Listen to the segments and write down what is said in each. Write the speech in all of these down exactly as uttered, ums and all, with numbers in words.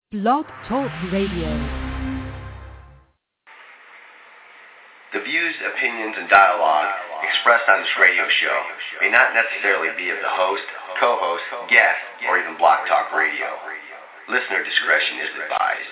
Blog Talk Radio. The views, opinions, and dialogue expressed on this radio show may not necessarily be of the host, co-host, guest, or even Block Talk Radio. Listener discretion is advised.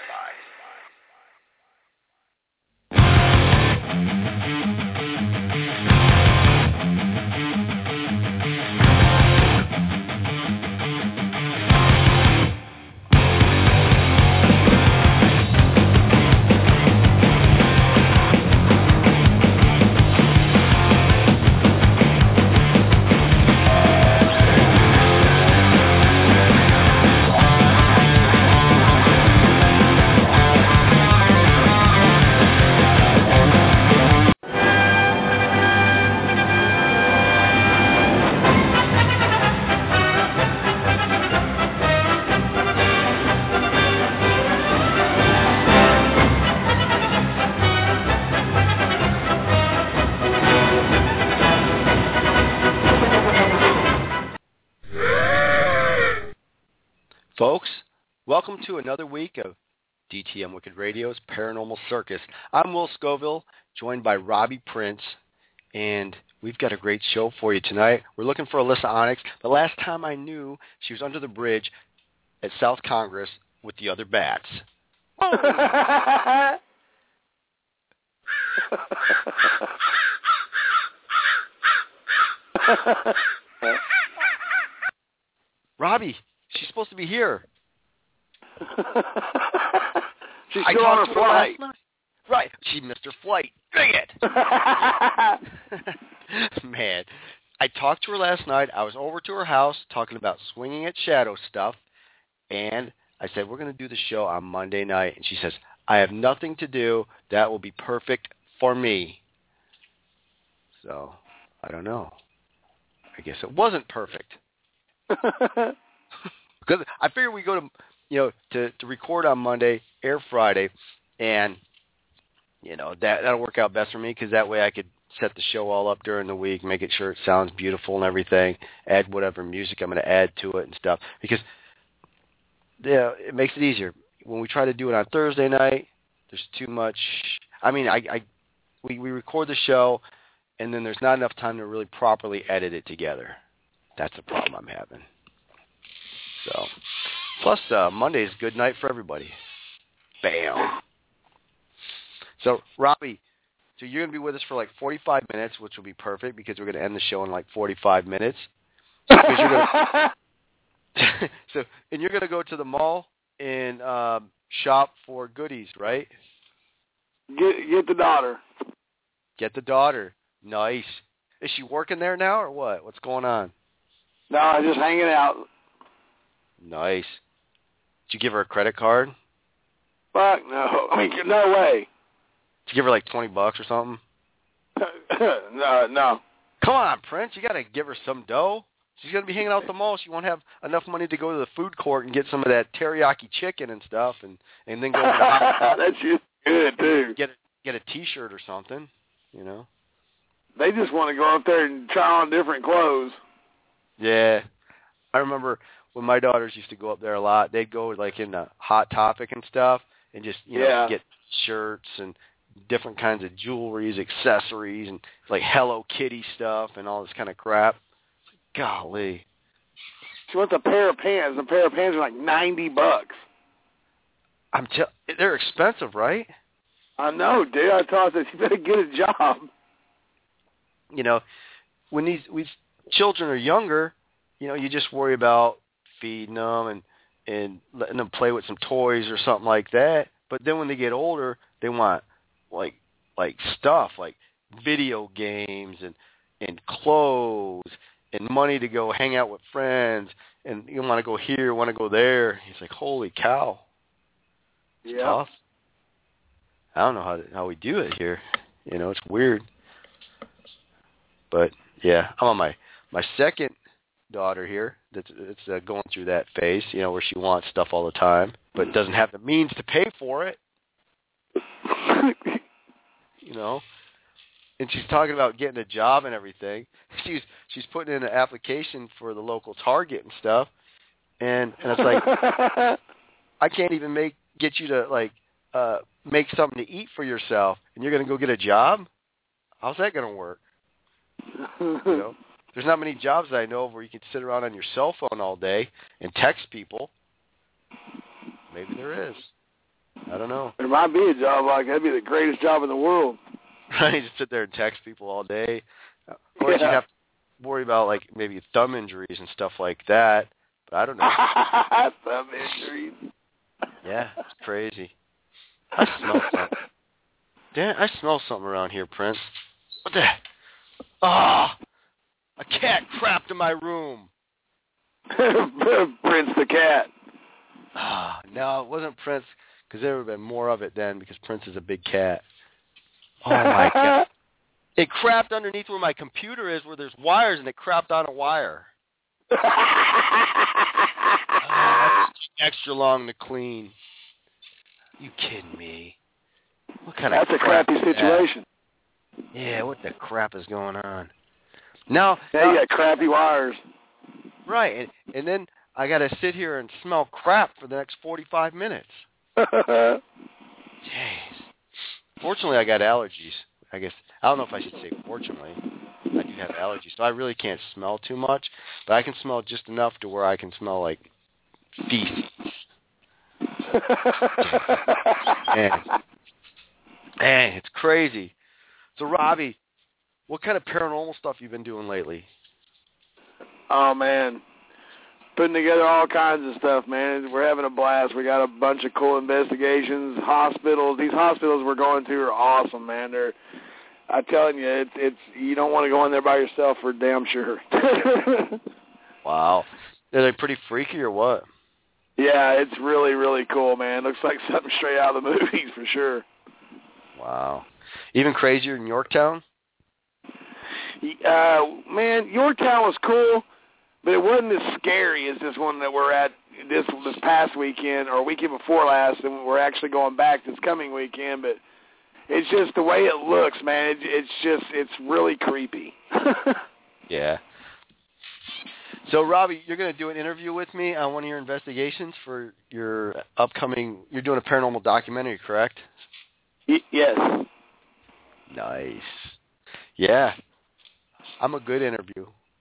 Folks, welcome to another week of D T M Wicked Radio's Paranormal Circus. I'm Will Scoville, joined by Robbie Prince, and we've got a great show for you tonight. We're looking for Alyssa Onyx. The last time I knew, she was under the bridge at South Congress with the other bats. Robbie, she's supposed to be here. She's still on her flight. Right. She missed her flight. Dang it. Man, I talked to her last night. I was over to her house talking about Swinging at Shadow stuff, and I said, we're going to do the show on Monday night. And she says, I have nothing to do. That will be perfect for me. So, I don't know. I guess it wasn't perfect. Because I figured we go to, you know, to, to record on Monday, air Friday, and, you know, that, that'll work out best for me because that way I could set the show all up during the week, make it sure it sounds beautiful and everything, add whatever music I'm going to add to it and stuff. Because, yeah, it makes it easier. When we try to do it on Thursday night, there's too much. I mean, I, I we, we record the show, and then there's not enough time to really properly edit it together. That's the problem I'm having. So, plus uh, Monday is a good night for everybody. Bam. So, Robbie, so you're going to be with us for like forty-five minutes, which will be perfect because we're going to end the show in like forty-five minutes. Because you're gonna, so, and you're going to go to the mall and um, shop for goodies, right? Get get the daughter. Get the daughter. Nice. Is she working there now or what? What's going on? No, just hanging out. Nice. Did you give her a credit card? Fuck no. I mean, no way. Did you give her like twenty bucks or something? no, no. Come on, Prince. You got to give her some dough. She's going to be hanging out at the mall. She won't have enough money to go to the food court and get some of that teriyaki chicken and stuff and, and then go to the hospital. That's just good, too. Get, get a T-shirt or something, you know. They just want to go up there and try on different clothes. Yeah. I remember when my daughters used to go up there a lot, they'd go like in the Hot Topic and stuff and just, you know, yeah. get shirts and different kinds of jewelries, accessories, and like Hello Kitty stuff and all this kind of crap. Golly. She wants a pair of pants. A pair of pants are like ninety bucks. I'm tell they're expensive, right? I know, dude. I told her she better get a job. You know, when these, these children are younger, you know, you just worry about feeding them and, and letting them play with some toys or something like that. But then when they get older, they want like like stuff like video games and and clothes and money to go hang out with friends. And you want to go here, want to go there. He's like, holy cow. It's yeah. tough. I don't know how how we do it here. You know, it's weird. But, yeah, I'm on my, my second daughter here that's, that's uh, going through that phase, you know, where she wants stuff all the time, but doesn't have the means to pay for it. You know? And she's talking about getting a job and everything. She's she's putting in an application for the local Target and stuff. And, and it's like, I can't even make get you to like uh, make something to eat for yourself, and you're going to go get a job. How's that going to work? You know, there's not many jobs that I know of where you can sit around on your cell phone all day and text people. Maybe there is. I don't know. There might be a job like that. That'd be the greatest job in the world. Right, just sit there and text people all day. Of course, Yeah. you'd have to worry about like maybe thumb injuries and stuff like that. But I don't know. Thumb injuries. Yeah, it's crazy. I smell something. Damn, I smell something around here, Prince. What the? Ah, oh, a cat crapped in my room. Prince the cat. Ah, no, it wasn't Prince, because there would have been more of it then, because Prince is a big cat. Oh my God! It crapped underneath where my computer is, where there's wires, and it crapped on a wire. Oh, that's extra long to clean. You kidding me? What kind That's of a crap crappy is that? situation. Yeah, what the crap is going on? Now, Yeah, you got crappy wires. right, and, and then I got to sit here and smell crap for the next forty-five minutes. Jeez. Fortunately, I got allergies. I guess I don't know if I should say fortunately. I do have allergies, so I really can't smell too much, but I can smell just enough to where I can smell like feces. Man. Man, it's crazy. So, Robbie, what kind of paranormal stuff you been doing lately? Oh, man. Putting together all kinds of stuff, man. We're having a blast. We got a bunch of cool investigations, hospitals. These hospitals we're going to are awesome, man. They're, I'm telling you, it's, it's you don't want to go in there by yourself for damn sure. Wow. Are they pretty freaky or what? Yeah, it's really, really cool, man. Looks like something straight out of the movies for sure. Wow. Even crazier than Yorktown? Uh, man, Yorktown was cool, but it wasn't as scary as this one that we're at this this past weekend or weekend before last, and we're actually going back this coming weekend. But it's just the way it looks, man. It, it's just it's really creepy. Yeah. So, Robbie, you're going to do an interview with me on one of your investigations for your upcoming. You're doing a paranormal documentary, correct? Y- yes. Nice. Yeah. I'm a good interview.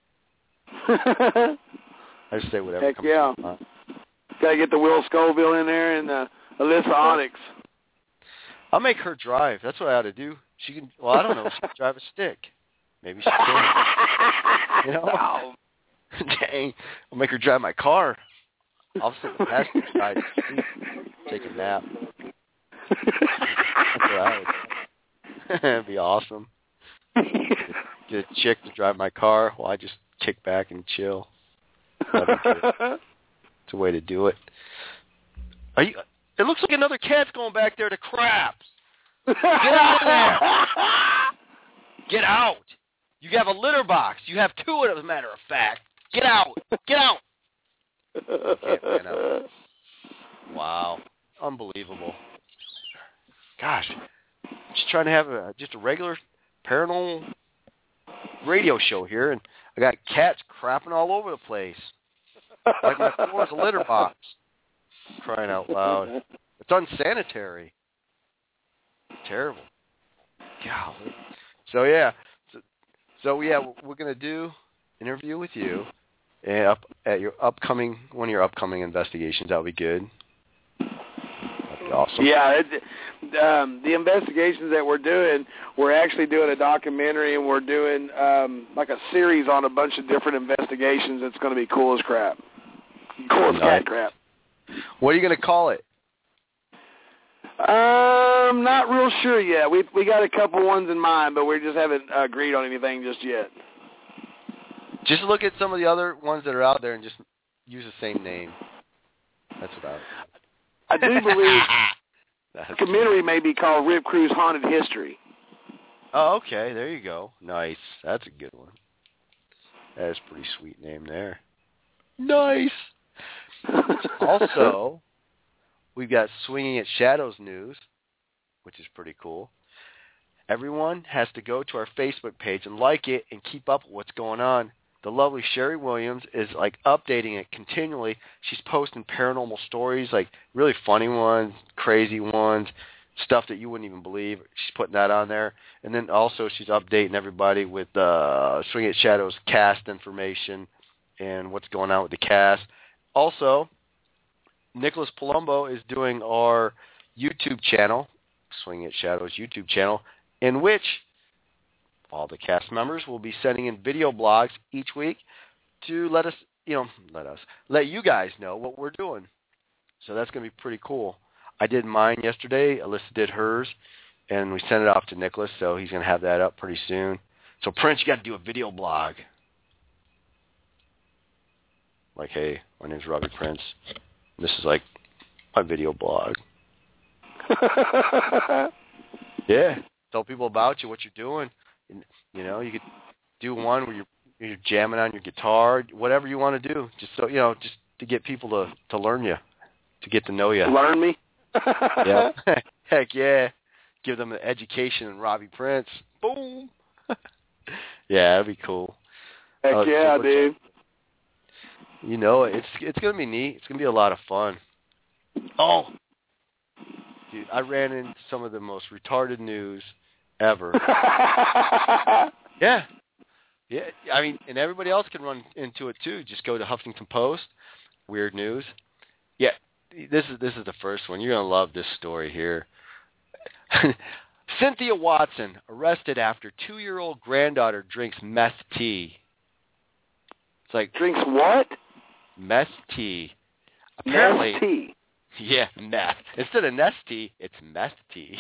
I just say whatever Heck comes yeah. to mind. Got to get the Will Scoville in there and uh, Alyssa Onyx. I'll make her drive. That's what I ought to do. She can. Well, I don't know. She can drive a stick. Maybe she can. You know. Oh. Dang. I'll make her drive my car. I'll sit in the passenger side, take a nap. That's what I would do. That'd be awesome. Get a chick to drive my car while I just kick back and chill. That'd be good. It's a way to do it. Are you? It looks like another cat's going back there to crap. Get out of there. Get out. You have a litter box. You have two, as a matter of fact. Get out. Get out. Can't get out. Wow. Unbelievable. Gosh. Just trying to have a, just a regular paranormal radio show here, and I got cats crapping all over the place. Like my floor is a litter box. Crying out loud. It's unsanitary. Terrible. Golly. So, yeah. So, so yeah, we're going to do an interview with you and up at your upcoming, one of your upcoming investigations. That would be good. That'd be awesome. Yeah, it, um, the investigations that we're doing, we're actually doing a documentary, and we're doing um, like a series on a bunch of different investigations. It's going to be cool as crap. Cool as Nice. cat crap. What are you going to call it? Um, not real sure yet. We we got a couple ones in mind, but we just haven't uh, agreed on anything just yet. Just look at some of the other ones that are out there and just use the same name. That's what I would do. I do believe the That's documentary may be called Rip Crew's Haunted History. Oh, okay. There you go. Nice. That's a good one. That is a pretty sweet name there. Nice. Also, we've got Swinging at Shadows news, which is pretty cool. Everyone has to go to our Facebook page and like it and keep up with what's going on. the lovely Sherry Williams is like updating it continually. She's posting paranormal stories, like really funny ones, crazy ones, stuff that you wouldn't even believe. She's putting that on there. And then also she's updating everybody with uh, Swing at Shadows cast information and what's going on with the cast. Also, Nicholas Palumbo is doing our YouTube channel, Swing at Shadows YouTube channel, in which all the cast members will be sending in video blogs each week to let us, you know, let us, let you guys know what we're doing. So that's going to be pretty cool. I did mine yesterday. Alyssa did hers, and we sent it off to Nicholas, so he's going to have that up pretty soon. So, Prince, you got to do a video blog. Like, hey, my name's Robbie Prince. This is like my video blog. Yeah. Tell people about you, what you're doing. And, you know, you could do one where you're, you're jamming on your guitar, whatever you want to do. Just so, you know, just to get people to, to learn you, to get to know you. Learn me? Yeah. Heck yeah. Give them an education in Robbie Prince. Boom. Yeah, that'd be cool. Heck uh, yeah, so dude. You know, it's it's gonna be neat. It's gonna be a lot of fun. Oh, dude, I ran into some of the most retarded news ever. Yeah, yeah. I mean, and everybody else can run into it too. Just go to Huffington Post, weird news. Yeah, this is this is the first one. You're gonna love this story here. Cynthia Watson arrested after two-year-old granddaughter drinks meth tea. It's like drinks what? Meth tea. Apparently, meth tea. Yeah, meth. Instead of nest tea, it's meth tea.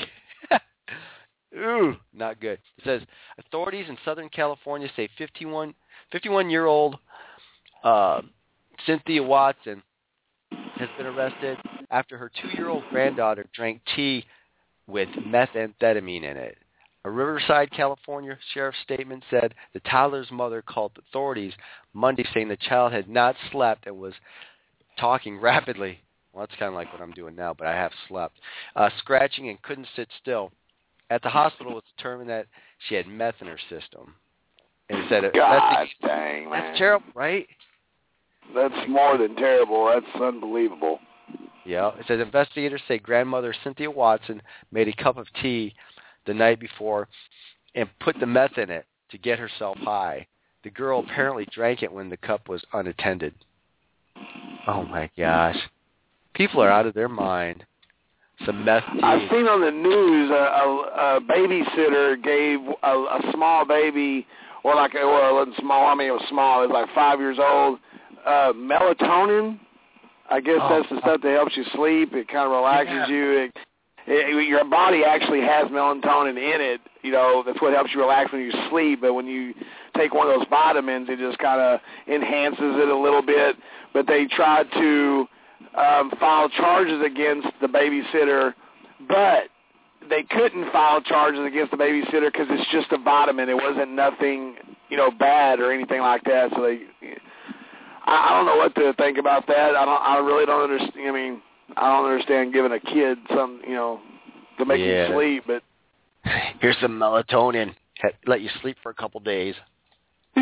Ooh, not good. It says authorities in Southern California say fifty-one, fifty-one-year-old uh, Cynthia Watson has been arrested after her two-year-old granddaughter drank tea with methamphetamine in it. A Riverside, California sheriff's statement said the toddler's mother called authorities Monday saying the child had not slept and was talking rapidly. Well, that's kind of like what I'm doing now, but I have slept. Uh, scratching and couldn't sit still. At the hospital, it was determined that she had meth in her system. And it said, God dang, man. That's terrible, right? That's more than terrible. That's unbelievable. Yeah. It says investigators say grandmother Cynthia Watson made a cup of tea the night before and put the meth in it to get herself high. The girl apparently drank it when the cup was unattended. Oh, my gosh. People are out of their mind. Some meth tea. I've seen on the news a, a, a babysitter gave a, a small baby, or like, well, it wasn't small, I mean it was small, it was like five years old, uh, melatonin. I guess oh, that's the stuff that helps you sleep. It kind of relaxes yeah. you. It, it, your body actually has melatonin in it. You know, that's what helps you relax when you sleep. But when you take one of those vitamins, it just kind of enhances it a little bit. But they tried to um, file charges against the babysitter, but they couldn't file charges against the babysitter because it's just a vitamin. It wasn't nothing, you know, bad or anything like that. So they, I, I don't know what to think about that. I don't. I really don't understand. I mean, I don't understand giving a kid some, you know, to make yeah. him sleep. But here's some melatonin. Let you sleep for a couple days. A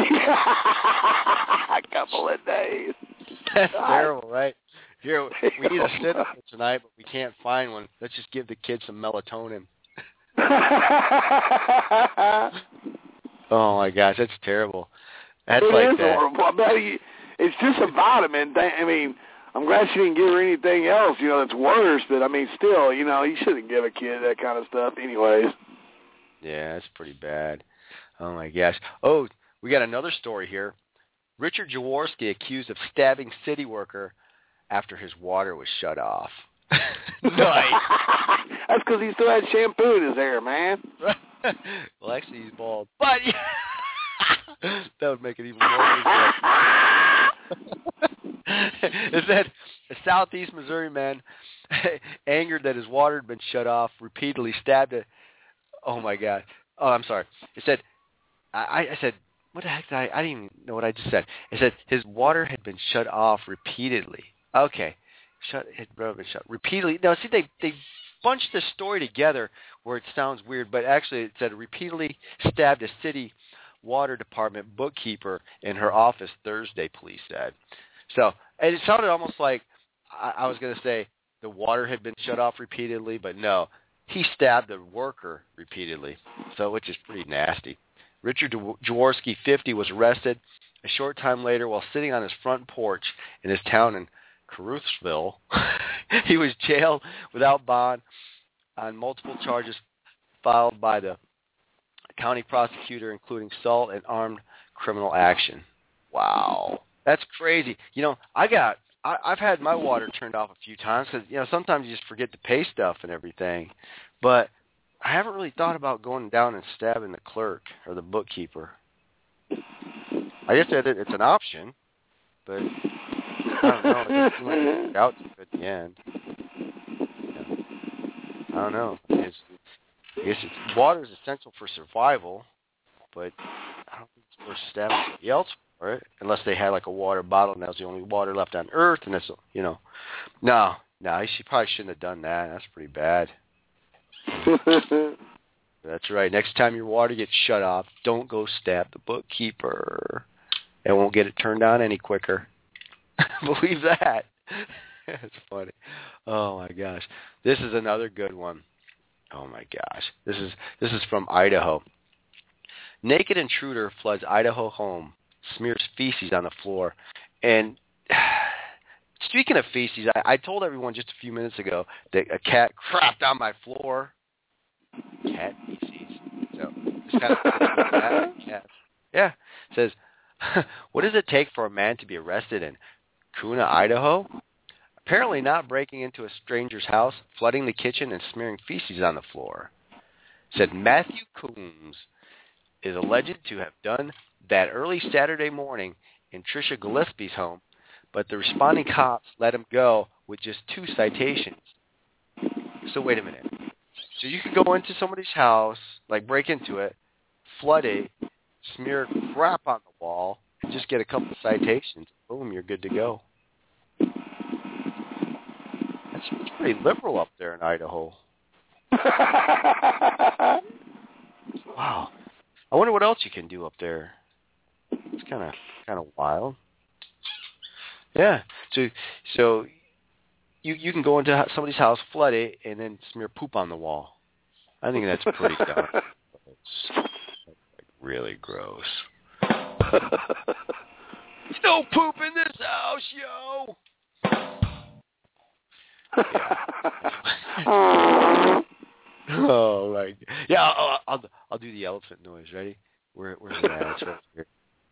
couple of days. That's terrible, right? Here, we need a sit-up tonight, but we can't find one. Let's just give the kids some melatonin. Oh, my gosh, that's terrible. That's it like is that. horrible. I bet you, it's just a vitamin. I mean, I'm glad she didn't give her anything else, you know, that's worse. But, I mean, still, you know, you shouldn't give a kid that kind of stuff anyways. Yeah, that's pretty bad. Oh, my gosh. Oh, we got another story here. Richard Jaworski accused of stabbing city worker after his water was shut off. Nice. That's because he still had shampoo in his hair, man. Well, actually, he's bald. But that would make it even more It said a southeast Missouri man, angered that his water had been shut off, repeatedly stabbed it. Oh, my God. Oh, I'm sorry. It said, I, I said, what the heck did I, I didn't even know what I just said. It said his water had been shut off repeatedly. Okay. Shut, it had been shut repeatedly. Now, see, they, they bunched this story together where it sounds weird, but actually it said repeatedly stabbed a city water department bookkeeper in her office Thursday, police said. So and it sounded almost like I, I was going to say the water had been shut off repeatedly, but no, he stabbed the worker repeatedly, so which is pretty nasty. Richard Jaworski, fifty, was arrested a short time later while sitting on his front porch in his town in Carutheville. He was jailed without bond on multiple charges filed by the county prosecutor, including assault and armed criminal action. Wow, that's crazy. You know, I got, I, I've had my water turned off a few times because, you know, sometimes you just forget to pay stuff and everything. But I haven't really thought about going down and stabbing the clerk or the bookkeeper. I guess that it's an option, but I don't know. It doesn't seem like it worked out too good at the end. Yeah. I don't know. It's, I guess it's, water is essential for survival, but I don't think it's supposed to stab somebody else for it, unless they had like a water bottle and that was the only water left on Earth, and that's, you know. No, no, she probably shouldn't have done that. That's pretty bad. That's right. Next time your water gets shut off, don't go stab the bookkeeper. It won't get it turned on any quicker. Believe that. That's funny. Oh my gosh. This is another good one. Oh my gosh. This is this is from Idaho. Naked intruder floods Idaho home, smears feces on the floor. And speaking of feces, I, I told everyone just a few minutes ago that a cat crapped on my floor. Cat feces. So it's kind of cat, cat. Yeah. It says, what does it take for a man to be arrested in Kuna, Idaho? Apparently not breaking into a stranger's house, flooding the kitchen, and smearing feces on the floor. It said Matthew Coombs is alleged to have done that early Saturday morning in Tricia Gillespie's home, but the responding cops let him go with just two citations. So wait a minute. So you could go into somebody's house, like break into it, flood it, smear crap on the wall, and just get a couple of citations. Boom, you're good to go. That's pretty liberal up there in Idaho. Wow. I wonder what else you can do up there. It's kind of kind of wild. Yeah. So so you you can go into somebody's house, flood it, and then smear poop on the wall. I think that's pretty dumb. It's like really gross. No poop in this house, yo. Yeah. Oh my! Yeah, I'll, I'll I'll do the elephant noise. Ready? Where where's the man? It's right here.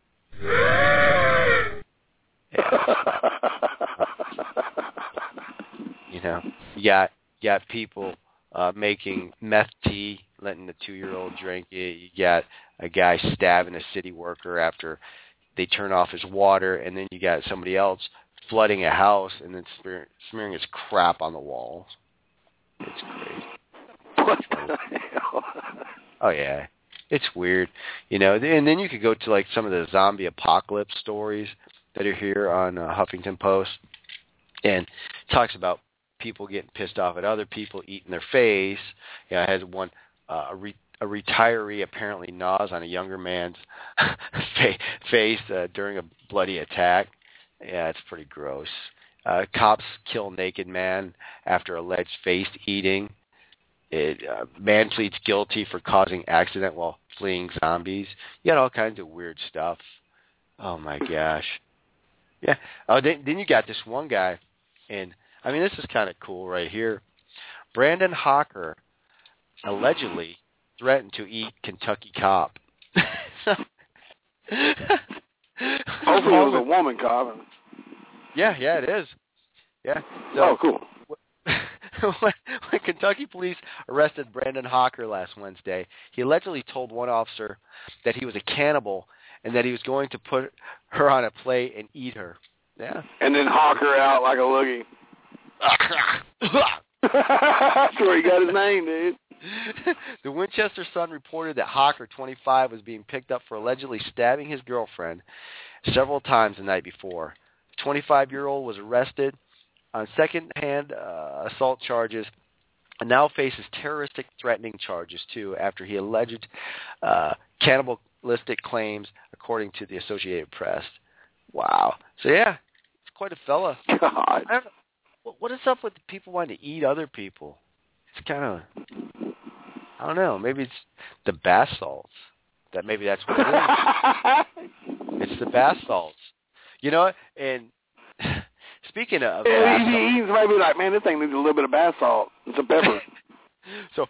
Yeah. You know, you got you got people uh, making meth tea, letting the two-year-old drink it. You got a guy stabbing a city worker after they turn off his water, and then you got somebody else flooding a house and then smear, smearing his crap on the walls. It's crazy. What the hell? Oh yeah, it's weird, you know. And then you could go to like some of the zombie apocalypse stories that are here on uh, Huffington Post, and it talks about people getting pissed off at other people, eating their face. You know, I had one uh, a, re- a retiree apparently gnaws on a younger man's face uh, during a bloody attack. Yeah, it's pretty gross. Uh, cops kill naked man after alleged face eating. It, uh, man pleads guilty for causing accident while fleeing zombies. You got all kinds of weird stuff. Oh my gosh. Yeah. Oh, then, then you got this one guy, and I mean this is kind of cool right here. Brandon Hawker allegedly threatened to eat Kentucky cop. Hopefully it was a woman cop. Yeah, yeah, it is. Yeah. So, oh, cool. when, when Kentucky police arrested Brandon Hawker last Wednesday, he allegedly told one officer that he was a cannibal and that he was going to put her on a plate and eat her. Yeah. And then hawk her out like a loogie. That's where he got his name, dude. The Winchester Sun reported that Hawker, twenty-five, was being picked up for allegedly stabbing his girlfriend several times the night before. The twenty-five-year-old was arrested on second-hand uh, assault charges and now faces terroristic threatening charges, too, after he alleged uh, cannibal unrealistic claims, according to the Associated Press. Wow. So, yeah, it's quite a fella. God. I don't know. What is up with people wanting to eat other people? It's kind of, I don't know, maybe it's the bath salts. That maybe that's what it is. It's the bath salts. You know, and speaking of yeah, bath he, he's maybe like, man, this thing needs a little bit of bath salt and some pepper. So,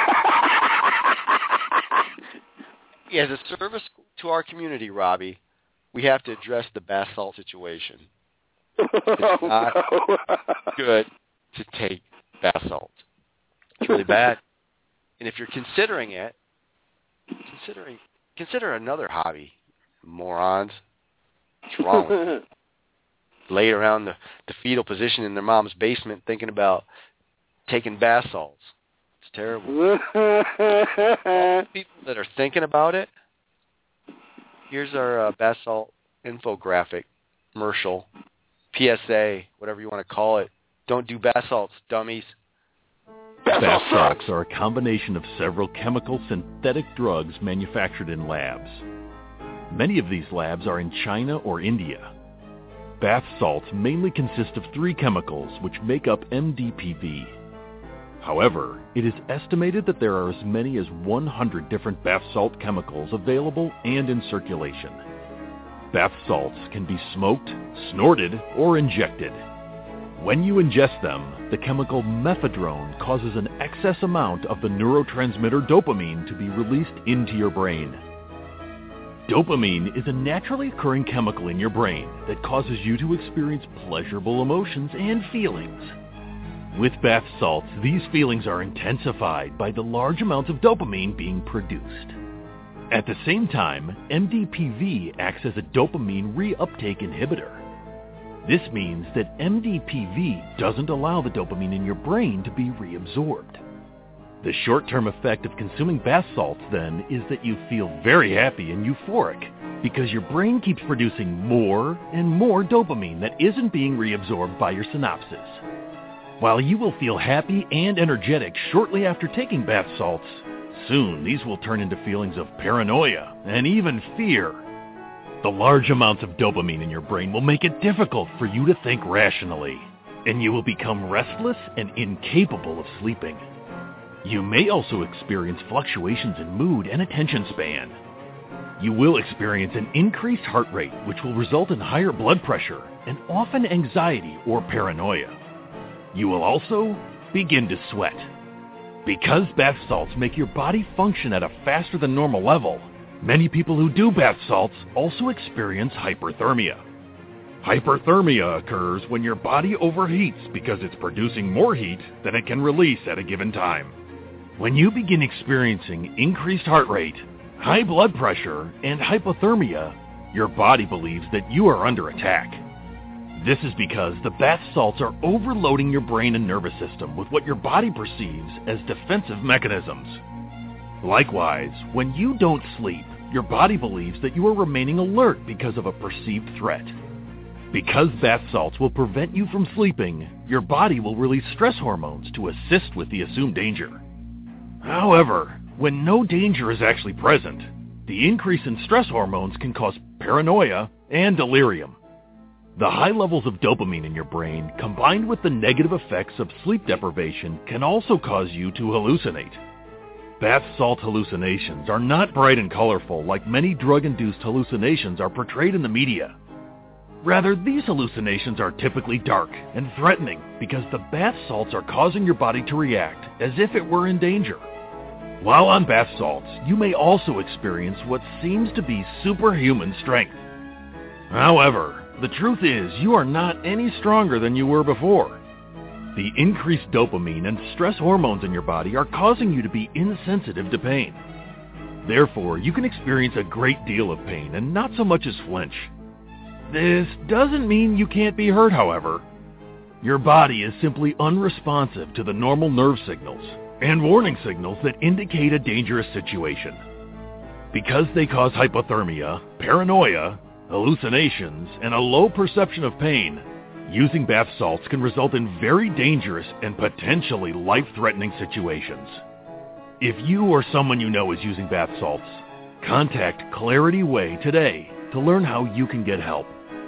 yeah, as a service to our community, Robbie, we have to address the bath salt situation. It's not good to take bath salt. It's really bad. And if you're considering it, considering consider another hobby, morons. What's wrong with you? Lay around the, the fetal position in their mom's basement thinking about taking bath salts. It's terrible. People that are thinking about it, here's our uh, bath salt infographic, commercial, P S A, whatever you want to call it. Don't do bath salts, dummies. Bath salts are a combination of several chemical synthetic drugs manufactured in labs. Many of these labs are in China or India. Bath salts mainly consist of three chemicals which make up M D P V. However, it is estimated that there are as many as one hundred different bath salt chemicals available and in circulation. Bath salts can be smoked, snorted, or injected. When you ingest them, the chemical mephedrone causes an excess amount of the neurotransmitter dopamine to be released into your brain. Dopamine is a naturally occurring chemical in your brain that causes you to experience pleasurable emotions and feelings. With bath salts, these feelings are intensified by the large amounts of dopamine being produced. At the same time, M D P V acts as a dopamine reuptake inhibitor. This means that M D P V doesn't allow the dopamine in your brain to be reabsorbed. The short-term effect of consuming bath salts, then, is that you feel very happy and euphoric because your brain keeps producing more and more dopamine that isn't being reabsorbed by your synapses. While you will feel happy and energetic shortly after taking bath salts, soon these will turn into feelings of paranoia and even fear. The large amounts of dopamine in your brain will make it difficult for you to think rationally, and you will become restless and incapable of sleeping. You may also experience fluctuations in mood and attention span. You will experience an increased heart rate, which will result in higher blood pressure and often anxiety or paranoia. You will also begin to sweat. Because bath salts make your body function at a faster than normal level, many people who do bath salts also experience hyperthermia. Hyperthermia occurs when your body overheats because it's producing more heat than it can release at a given time. When you begin experiencing increased heart rate, high blood pressure, and hypothermia, your body believes that you are under attack. This is because the bath salts are overloading your brain and nervous system with what your body perceives as defensive mechanisms. Likewise, when you don't sleep, your body believes that you are remaining alert because of a perceived threat. Because bath salts will prevent you from sleeping, your body will release stress hormones to assist with the assumed danger. However, when no danger is actually present, the increase in stress hormones can cause paranoia and delirium. The high levels of dopamine in your brain, combined with the negative effects of sleep deprivation, can also cause you to hallucinate. Bath salt hallucinations are not bright and colorful like many drug-induced hallucinations are portrayed in the media. Rather, these hallucinations are typically dark and threatening because the bath salts are causing your body to react as if it were in danger. While on bath salts, you may also experience what seems to be superhuman strength. However, the truth is you are not any stronger than you were before. The increased dopamine and stress hormones in your body are causing you to be insensitive to pain. Therefore, you can experience a great deal of pain and not so much as flinch. This doesn't mean you can't be hurt, however. Your body is simply unresponsive to the normal nerve signals and warning signals that indicate a dangerous situation. Because they cause hypothermia, paranoia, hallucinations, and a low perception of pain, using bath salts can result in very dangerous and potentially life-threatening situations. If you or someone you know is using bath salts, Contact Clarity Way today to learn how you can get help.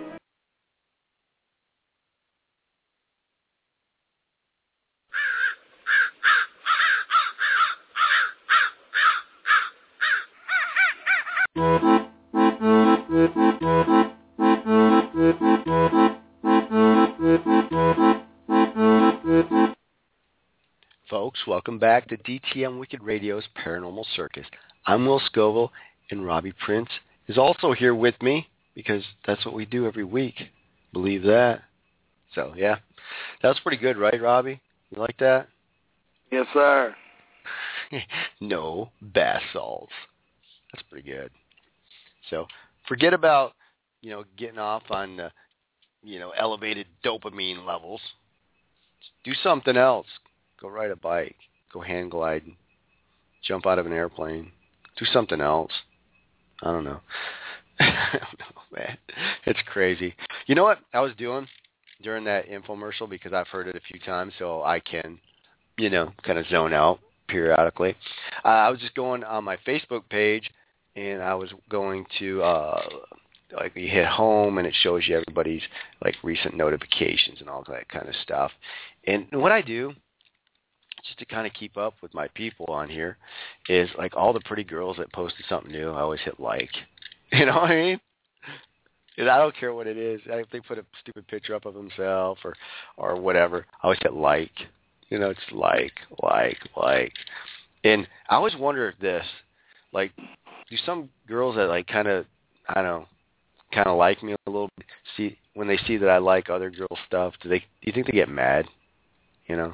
Folks, welcome back to D T M Wicked Radio's Paranormal Circus. I'm Will Scoville, and Robbie Prince is also here with me because that's what we do every week. Believe that. So, yeah. That was pretty good, right, Robbie? You like that? Yes, sir. No bath salts. That's pretty good. So, forget about, you know, getting off on, uh, you know, elevated dopamine levels. Do something else. Go ride a bike. Go hang glide. Jump out of an airplane. Do something else. I don't know. I don't know, man. It's crazy. You know what I was doing during that infomercial, because I've heard it a few times, so I can, you know, kind of zone out periodically. Uh, I was just going on my Facebook page, and I was going to, uh, like, you hit home, and it shows you everybody's, like, recent notifications and all that kind of stuff. And what I do, just to kind of keep up with my people on here, is like all the pretty girls that posted something new, I always hit like. You know what I mean? And I don't care what it is. If they put a stupid picture up of themselves or, or whatever, I always hit like. You know, it's like, like, like. And I always wonder this, like, do some girls that like kind of, I don't know, kind of like me a little bit, see, when they see that I like other girls' stuff, do they? Do you think they get mad? You know?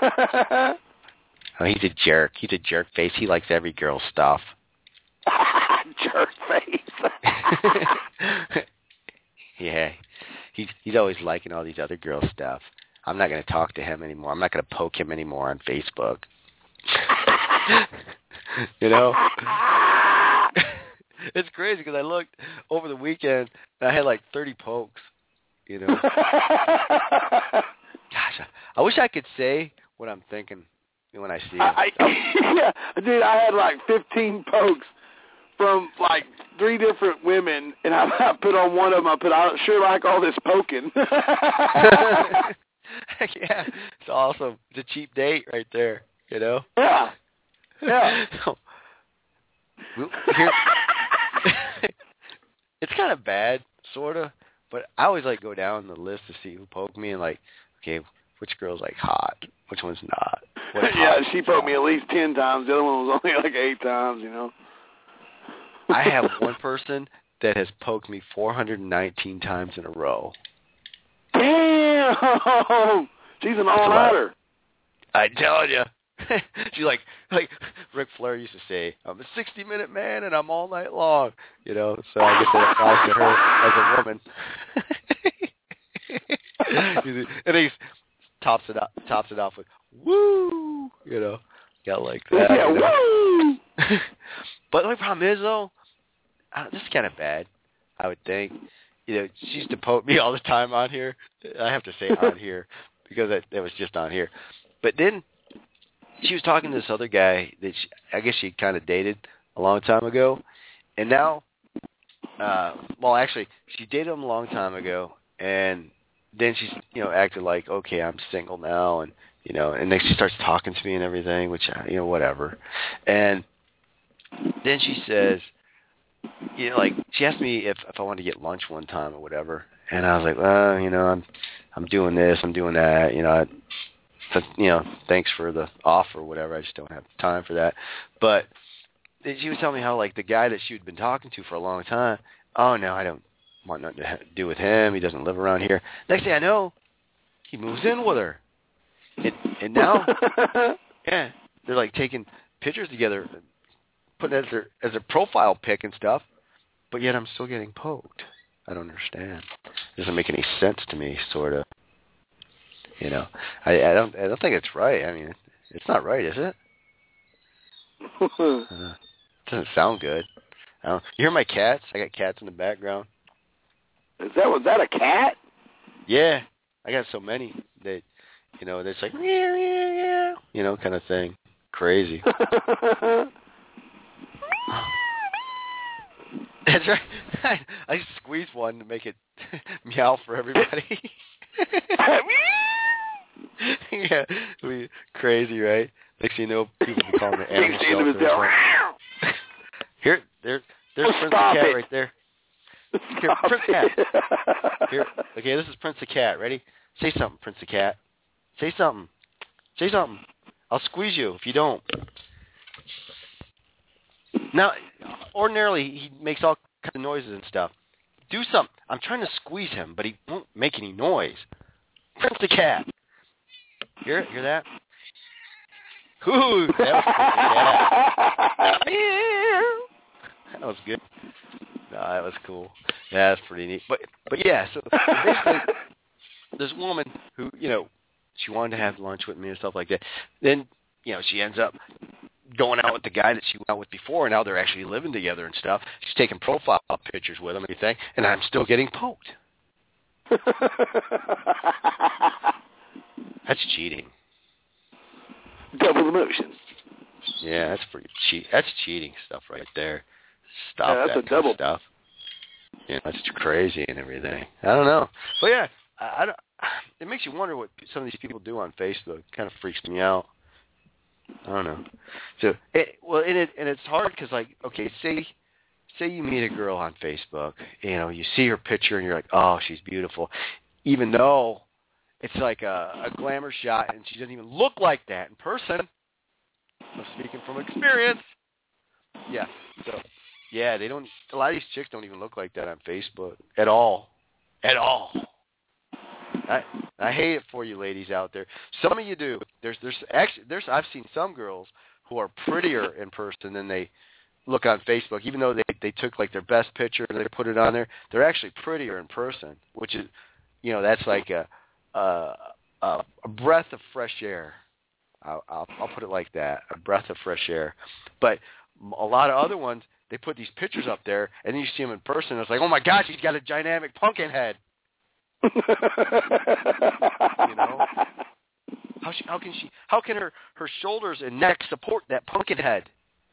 Oh, he's a jerk. He's a jerk face. He likes every girl's stuff. Jerk face. Yeah. He's he's always liking all these other girls' stuff. I'm not going to talk to him anymore. I'm not going to poke him anymore on Facebook. You know? It's crazy because I looked over the weekend and I had like thirty pokes. You know? Gosh, I wish I could say what I'm thinking when I see it. I, yeah, dude, I had like fifteen pokes from like three different women, and I, I put on one of them. I put, I sure like all this poking. Yeah, it's awesome. It's a cheap date right there. You know? Yeah. Yeah. So, here, it's kind of bad, sort of, but I always like go down the list to see who poked me and like, okay, which girl's like hot, which one's not. Yeah, she poked me at least ten times. The other one was only like eight times, you know. I have one person that has poked me four hundred nineteen times in a row. Damn! She's an all-nighter. I tell you. She's like, like Ric Flair used to say, I'm a sixty-minute man and I'm all night long. You know, so I guess that applies to her as a woman. And he tops it up, tops it off with, woo! You know, got like that. Yeah, you know? woo! But the only problem is, though, uh, this is kind of bad, I would think. You know, she used to poke me all the time on here. I have to say on here because it, it was just on here. But then she was talking to this other guy that she, I guess she kind of dated a long time ago. And now, uh, well, actually, she dated him a long time ago. And then she's, you know, acted like, okay, I'm single now. And, you know, and then she starts talking to me and everything, which, you know, whatever. And then she says, you know, like, she asked me if, if I wanted to get lunch one time or whatever. And I was like, well, you know, I'm I'm doing this, I'm doing that, you know, I, but, you know, thanks for the offer or whatever. I just don't have time for that. But she was telling me how, like, the guy that she had been talking to for a long time, oh, no, I don't want nothing to do with him. He doesn't live around here. Next thing I know, he moves in with her. And, and now, yeah, they're, like, taking pictures together, putting it as their, as their profile pic and stuff, but yet I'm still getting poked. I don't understand. It doesn't make any sense to me, sort of. You know, I, I don't. I don't think it's right. I mean, it's not right, is it? uh, it doesn't sound good. I don't, you hear my cats? I got cats in the background. Is that was that a cat? Yeah, I got so many that, you know, it's like, meow, meow, meow, you know, kind of thing. Crazy. That's right. I, I squeezed one to make it meow for everybody. Yeah, we crazy, right? Next thing you know, people be calling the animal shelter. Here, there, there's Oh, Prince the stop Cat it. right there. Here, Prince the Cat. Here, okay, this is Prince the Cat. Ready? Say something, Prince the Cat. Say something. Say something. I'll squeeze you if you don't. Now, ordinarily, he makes all kinds of noises and stuff. Do something. I'm trying to squeeze him, but he won't make any noise. Prince the Cat. Hear, hear that? Ooh, that was Prince the Cat. That was good. No, that was cool. Yeah, that's pretty neat. But, but yeah, so basically, this woman who, you know, she wanted to have lunch with me and stuff like that. Then, you know, she ends up going out with the guy that she went out with before, and now they're actually living together and stuff. She's taking profile pictures with him and everything, and I'm still getting poked. That's cheating. Double emotions. Yeah, that's pretty cheat. That's cheating stuff right there. Stop Yeah, that's that a kind double. of stuff. Yeah, that's crazy and everything. I don't know, but yeah, I, I don't, it makes you wonder what some of these people do on Facebook. It kind of freaks me out. I don't know. So, it, well, and it and it's hard because, like, okay, say say you meet a girl on Facebook, you know, you see her picture and you're like, oh, she's beautiful, even though it's like a, a glamour shot and she doesn't even look like that in person. I'm speaking from experience. Yeah. So, yeah, they don't. A lot of these chicks don't even look like that on Facebook at all, at all. I I hate it for you ladies out there. Some of you do. There's there's actually there's I've seen some girls who are prettier in person than they look on Facebook. Even though they they took like their best picture and they put it on there, they're actually prettier in person. Which is, you know, that's like a a, a breath of fresh air. I'll, I'll I'll put it like that, a breath of fresh air. But a lot of other ones, they put these pictures up there, and then you see them in person. And it's like, oh my gosh, he's got a dynamic pumpkin head. You know, how she, how can she, how can her, her shoulders and neck support that pumpkin head?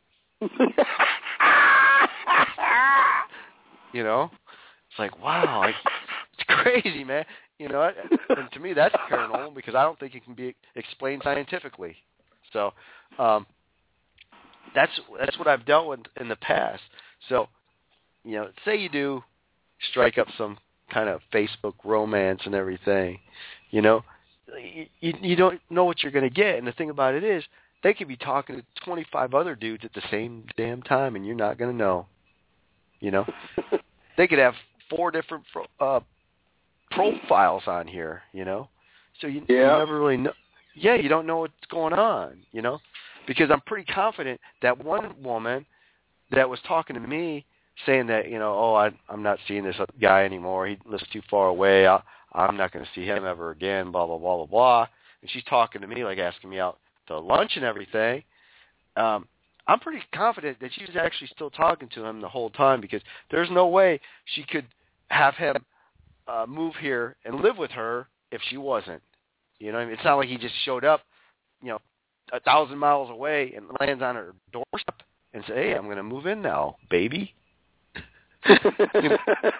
You know, it's like, wow, like, it's crazy, man. You know, and to me that's paranormal because I don't think it can be explained scientifically. So, um, that's that's what I've dealt with in the past. So, you know, say you do strike up some kind of Facebook romance and everything, you know, you, you don't know what you're going to get. And the thing about it is, they could be talking to twenty-five other dudes at the same damn time, and you're not going to know. You know, they could have four different uh, profiles on here. You know, so you, yeah. you never really know. Yeah, you don't know what's going on. You know, because I'm pretty confident that one woman that was talking to me, saying that, you know, oh, I, I'm not seeing this guy anymore. He lives too far away. I, I'm not going to see him ever again, blah, blah, blah, blah, blah. And she's talking to me, like asking me out to lunch and everything. Um, I'm pretty confident that she was actually still talking to him the whole time because there's no way she could have him uh, move here and live with her if she wasn't. You know what I mean? It's not like he just showed up, you know, a thousand miles away and lands on her doorstep and say, hey, I'm going to move in now, baby. you, know,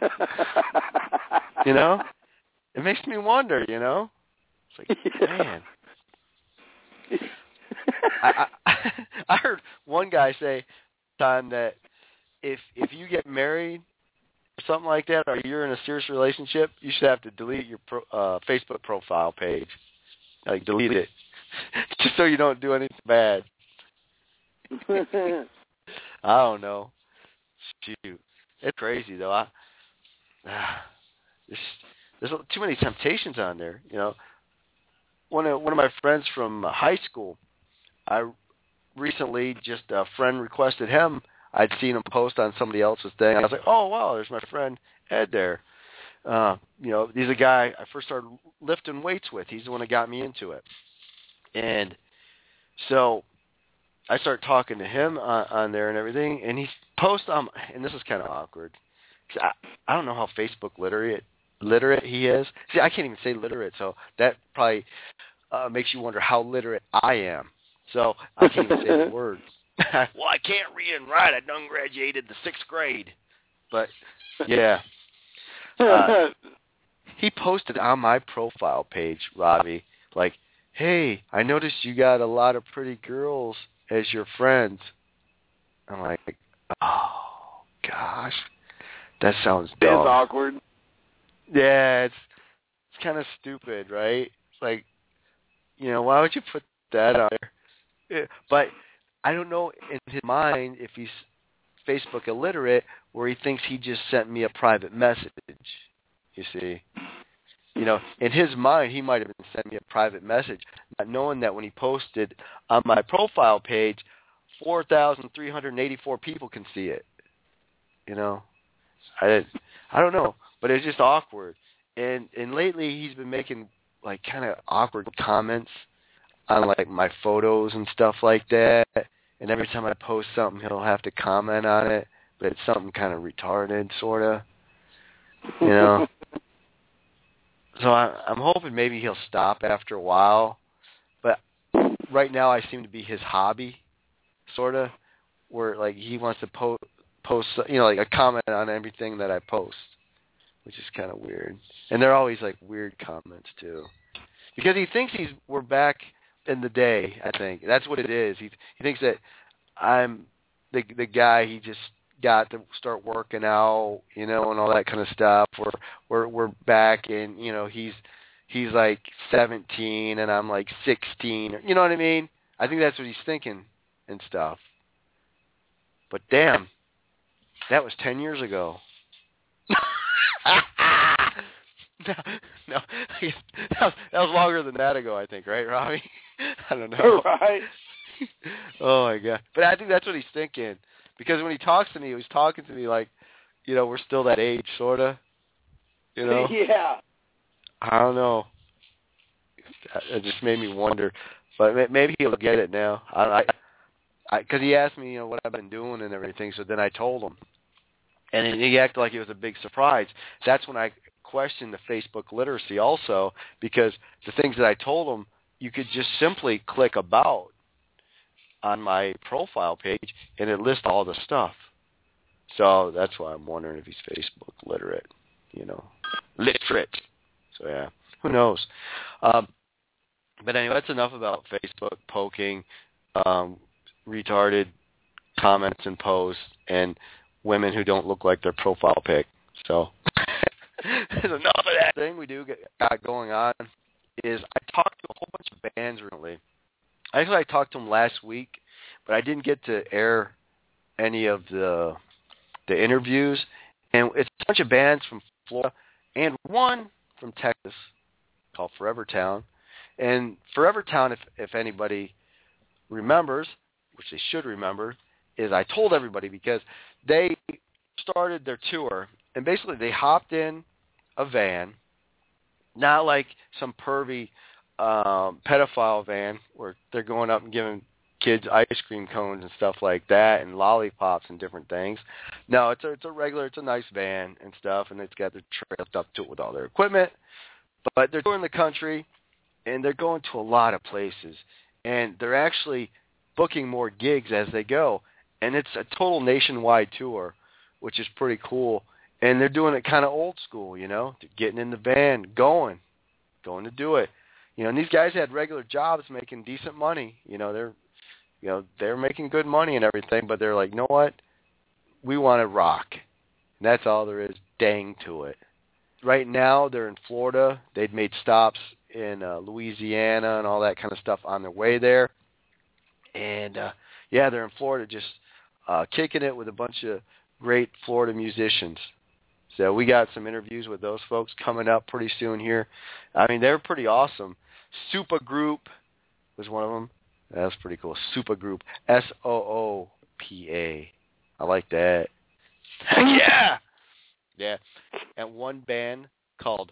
you know, it makes me wonder. You know, it's like, man. I, I I heard one guy say time that if if you get married or something like that, or you're in a serious relationship, you should have to delete your pro, uh, Facebook profile page, like delete it, just so you don't do anything bad. I don't know. Shoot. It's crazy though. I, ah, there's, there's too many temptations on there. You know, one of one of my friends from high school, I recently just a friend requested him. I'd seen him post on somebody else's thing. I was like, oh wow, there's my friend Ed there. Uh, you know, he's a guy I first started lifting weights with. He's the one that got me into it, and so I started talking to him on, on there and everything, and he posts um, and this is kind of awkward. I, I don't know how Facebook literate literate he is. See, I can't even say literate, so that probably uh, makes you wonder how literate I am. So I can't even say the word. Well, I can't read and write. I done graduated the sixth grade. But yeah, uh, he posted on my profile page, Robbie, like, "Hey, I noticed you got a lot of pretty girls as your friends." I'm like, "Oh gosh, that sounds dumb." It's awkward. Yeah, it's it's kind of stupid, right? It's like, you know, why would you put that on there? Yeah, but I don't know in his mind if he's Facebook illiterate, where he thinks he just sent me a private message. You see, you know, in his mind, he might have been sending me a private message, not knowing that when he posted on my profile page, four thousand three hundred eighty-four people can see it. You know, I I don't know, but it's just awkward. And and lately, he's been making like kind of awkward comments on like my photos and stuff like that. And every time I post something, he'll have to comment on it, but it's something kind of retarded, sort of, you know. So I, I'm hoping maybe he'll stop after a while. But right now, I seem to be his hobby, sort of, where like he wants to po- post, you know, like a comment on everything that I post, which is kind of weird. And they're always like weird comments too, because he thinks he's we're back in the day. I think that's what it is. He he thinks that I'm the the guy he just got to start working out, you know, and all that kind of stuff. We're we're we're back, and you know he's he's like seventeen and I'm like sixteen. You know what I mean? I think that's what he's thinking and stuff. But damn, that was ten years ago. no, no, that was, that was longer than that ago, I think, right, Robbie? I don't know. Right. Oh my God! But I think that's what he's thinking, because when he talks to me, he's talking to me like, you know, we're still that age, sorta. You know? Yeah. I don't know. It just made me wonder, but maybe he'll get it now. I, I, because he asked me, you know, what I've been doing and everything. So then I told him, and he acted like it was a big surprise. That's when I questioned the Facebook literacy also, because the things that I told him, you could just simply click about on my profile page, and it lists all the stuff. So that's why I'm wondering if he's Facebook literate, you know, literate. So yeah, who knows? Um, but anyway, that's enough about Facebook poking, um, retarded comments and posts, and women who don't look like their profile pic. So enough of that. Thing we do get got going on is I talked to a whole bunch of bands recently. Actually, I talked to them last week, but I didn't get to air any of the the interviews. And it's a bunch of bands from Florida and one from Texas called Forever Town. And Forever Town, if if anybody remembers, which they should remember, is I told everybody because they started their tour, and basically they hopped in a van, not like some pervy um, pedophile van where they're going up and giving kids ice cream cones and stuff like that and lollipops and different things. No, it's a, it's a regular, it's a nice van and stuff, and it's got their trail stuff to it with all their equipment. But they're touring the country, and they're going to a lot of places, and they're actually booking more gigs as they go. And it's a total nationwide tour, which is pretty cool. And they're doing it kind of old school, you know. They're getting in the van, going, going to do it. You know, and these guys had regular jobs making decent money. You know, they're, you know, they're making good money and everything, but they're like, you know what? We want to rock. And that's all there is, dang to it. Right now, they're in Florida. They'd made stops in uh, Louisiana and all that kind of stuff on their way there. And, uh, yeah, they're in Florida just uh, kicking it with a bunch of great Florida musicians. So we got some interviews with those folks coming up pretty soon here. I mean, they're pretty awesome. Super Group was one of them. That's pretty cool. Super Group, S O O P A. I like that. Heck yeah! Yeah. And one band called,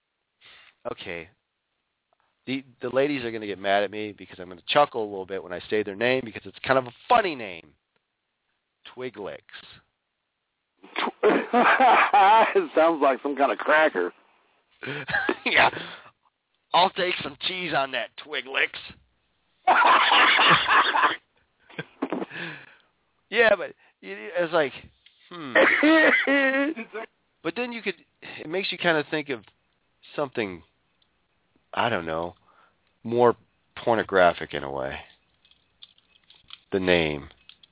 okay, the the ladies are going to get mad at me because I'm going to chuckle a little bit when I say their name because it's kind of a funny name. Twiglix. It sounds like some kind of cracker. Yeah. I'll take some cheese on that, Twiglix. Yeah, but it's like, hmm. But then you could, it makes you kind of think of something, I don't know, more pornographic in a way. The name.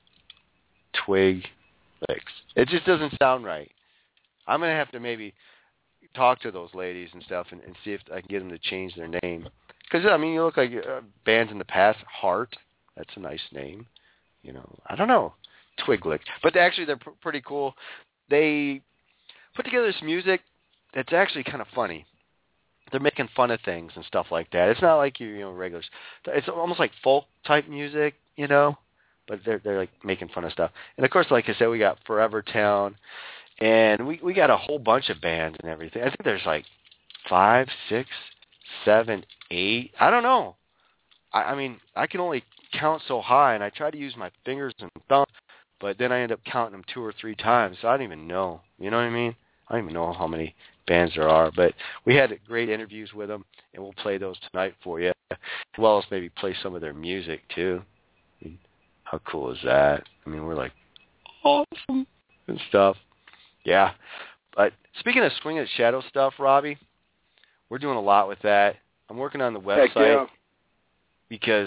Twig Licks. It just doesn't sound right. I'm going to have to maybe talk to those ladies and stuff and, and see if I can get them to change their name. Because, I mean, you look like uh, bands in the past. Heart, that's a nice name. You know, I don't know. Twig Licks. But they actually, they're pr- pretty cool. They put together this music that's actually kind of funny. They're making fun of things and stuff like that. It's not like you, you know, regulars. It's almost like folk type music, you know, but they're they're like making fun of stuff. And of course, like I said, we got Forever Town, and we we got a whole bunch of bands and everything. I think there's like five, six, seven, eight. I don't know. I, I mean, I can only count so high, and I try to use my fingers and thumbs, but then I end up counting them two or three times. So I don't even know. You know what I mean? I don't even know how many bands there are, but we had great interviews with them, and we'll play those tonight for you, as well as maybe play some of their music, too. I mean, how cool is that? I mean, we're like, awesome, and stuff. Yeah. But speaking of Swing at Shadow stuff, Robbie, we're doing a lot with that. I'm working on the website. Heck yeah. Because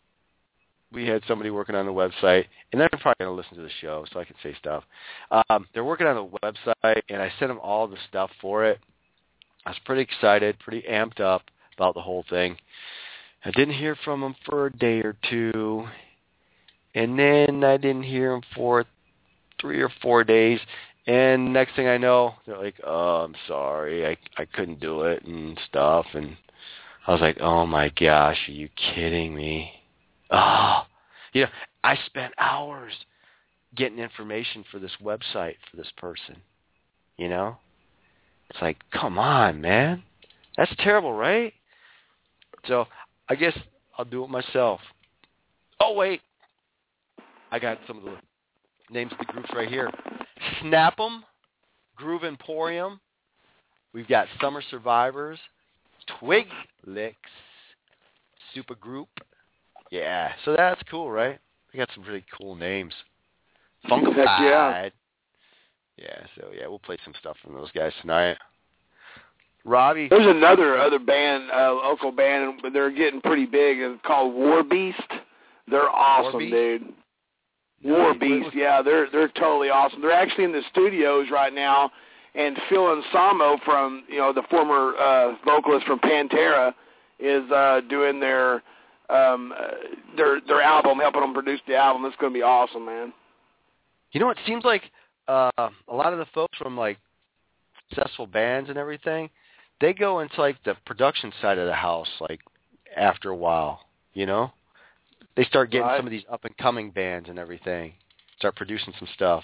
we had somebody working on the website, and they're probably going to listen to the show, so I can say stuff. Um, they're working on the website, and I sent them all the stuff for it. I was pretty excited, pretty amped up about the whole thing. I didn't hear from them for a day or two, and then I didn't hear them for three or four days, and next thing I know, they're like, oh, I'm sorry, I, I couldn't do it and stuff, and I was like, oh, my gosh, are you kidding me? Oh, you know, I spent hours getting information for this website for this person, you know? It's like, come on, man. That's terrible, right? So I guess I'll do it myself. Oh, wait. I got some of the names of the groups right here. Snap 'em, Groove Emporium. We've got Summer Survivors, Twig Licks, Super Group. Yeah, so that's cool, right? We got some really cool names. Funkified. Yeah. yeah, so yeah, we'll play some stuff from those guys tonight. Robbie. There's another other band, uh, local band, but they're getting pretty big. It's called War Beast. They're awesome, War Beast? dude. War Beast, yeah, they're they're totally awesome. They're actually in the studios right now, and Phil Ansamo from, you know, the former uh, vocalist from Pantera is uh, doing their um, uh, their their album, helping them produce the album. It's going to be awesome, man. You know, it seems like uh, a lot of the folks from like successful bands and everything, they go into like the production side of the house, like after a while, you know. They start getting right. some of these up-and-coming bands and everything, start producing some stuff.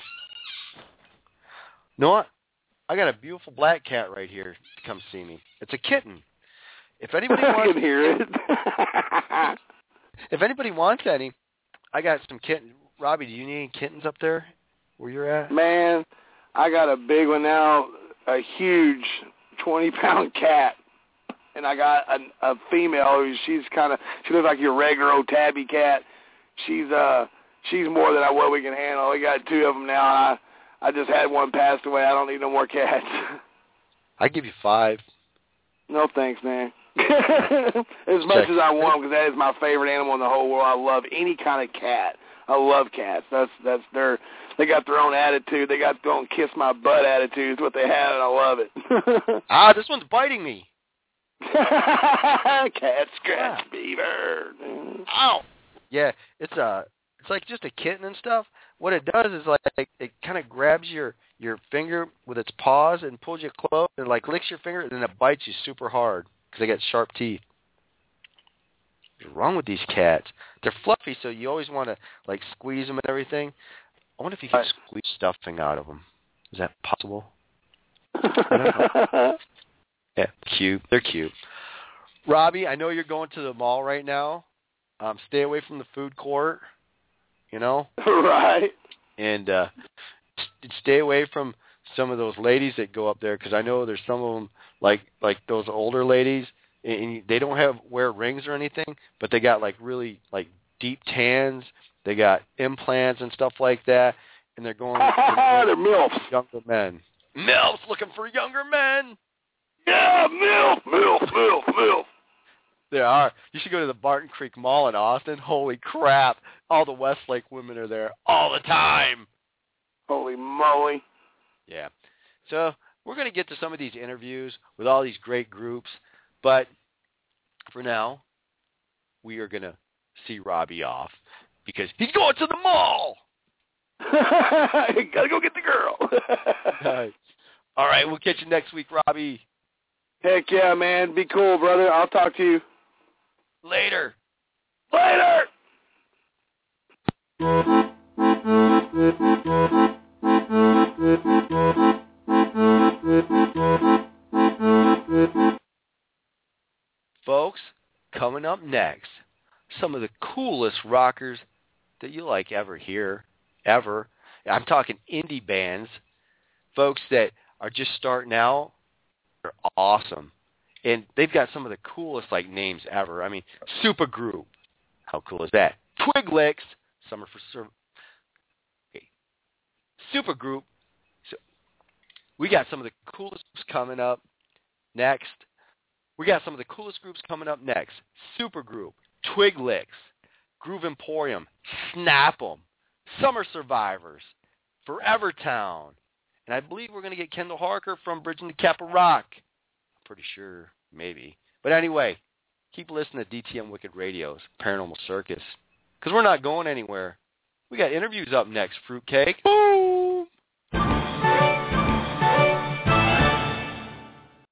You know what? I got a beautiful black cat right here to come see me. It's a kitten. If anybody wants, I can hear it. if anybody wants any, I got some kittens. Robbie, do you need any kittens up there where you're at? Man, I got a big one now, a huge twenty-pound cat. And I got a, a female. She's kind of, she looks like your regular old tabby cat. She's uh, she's more than I what we can handle. We got two of them now. I, I just had one passed away. I don't need no more cats. I give you five. No thanks, man. As much Check. as I want them, because that is my favorite animal in the whole world. I love any kind of cat. I love cats. That's that's their. They got their own attitude. They got their own kiss my butt attitude. It's what they have, and I love it. Ah, this one's biting me. Cat scratch beaver. Ow. Yeah, it's a it's like just a kitten and stuff. What it does is like it kind of grabs your your finger with its paws and pulls you close and like licks your finger and then it bites you super hard because they got sharp teeth. What's wrong with these cats? They're fluffy, so you always want to like squeeze them and everything. I wonder if you can squeeze stuffing out of them. Is that possible? I don't know. Yeah, cute. They're cute. Robbie, I know you're going to the mall right now. Um, stay away from the food court, you know? Right. And uh, stay away from some of those ladies that go up there because I know there's some of them, like like those older ladies, and they don't have wear rings or anything, but they got like really like deep tans. They got implants and stuff like that. and they're going they're MILFs. Younger men. MILFs looking for younger men. Yeah, MILF, MILF, MILF, MILF. There are. You should go to the Barton Creek Mall in Austin. Holy crap. All the Westlake women are there all the time. Holy moly. Yeah. So we're going to get to some of these interviews with all these great groups. But for now, we are going to see Robbie off because he's going to the mall. Gotta go get the girl. Nice. All right. We'll catch you next week, Robbie. Heck yeah, man. Be cool, brother. I'll talk to you. Later. Later! Folks, coming up next, some of the coolest rockers that you'll like ever hear, ever. I'm talking indie bands, folks that are just starting out. They're awesome. And they've got some of the coolest like names ever. I mean, Supergroup. How cool is that? Twiglix. Summer for Sur- okay. Supergroup. So we got some of the coolest groups coming up next. We got some of the coolest groups coming up next. Supergroup, Twiglix, Groove Emporium, Snap 'em, Summer Survivors, Forever Town, and I believe we're going to get Kendall Harker from Bridging the Kappa Rock. I'm pretty sure, maybe. But anyway, keep listening to D T M Wicked Radio's Paranormal Circus, because we're not going anywhere. We got interviews up next, Fruitcake. Boom!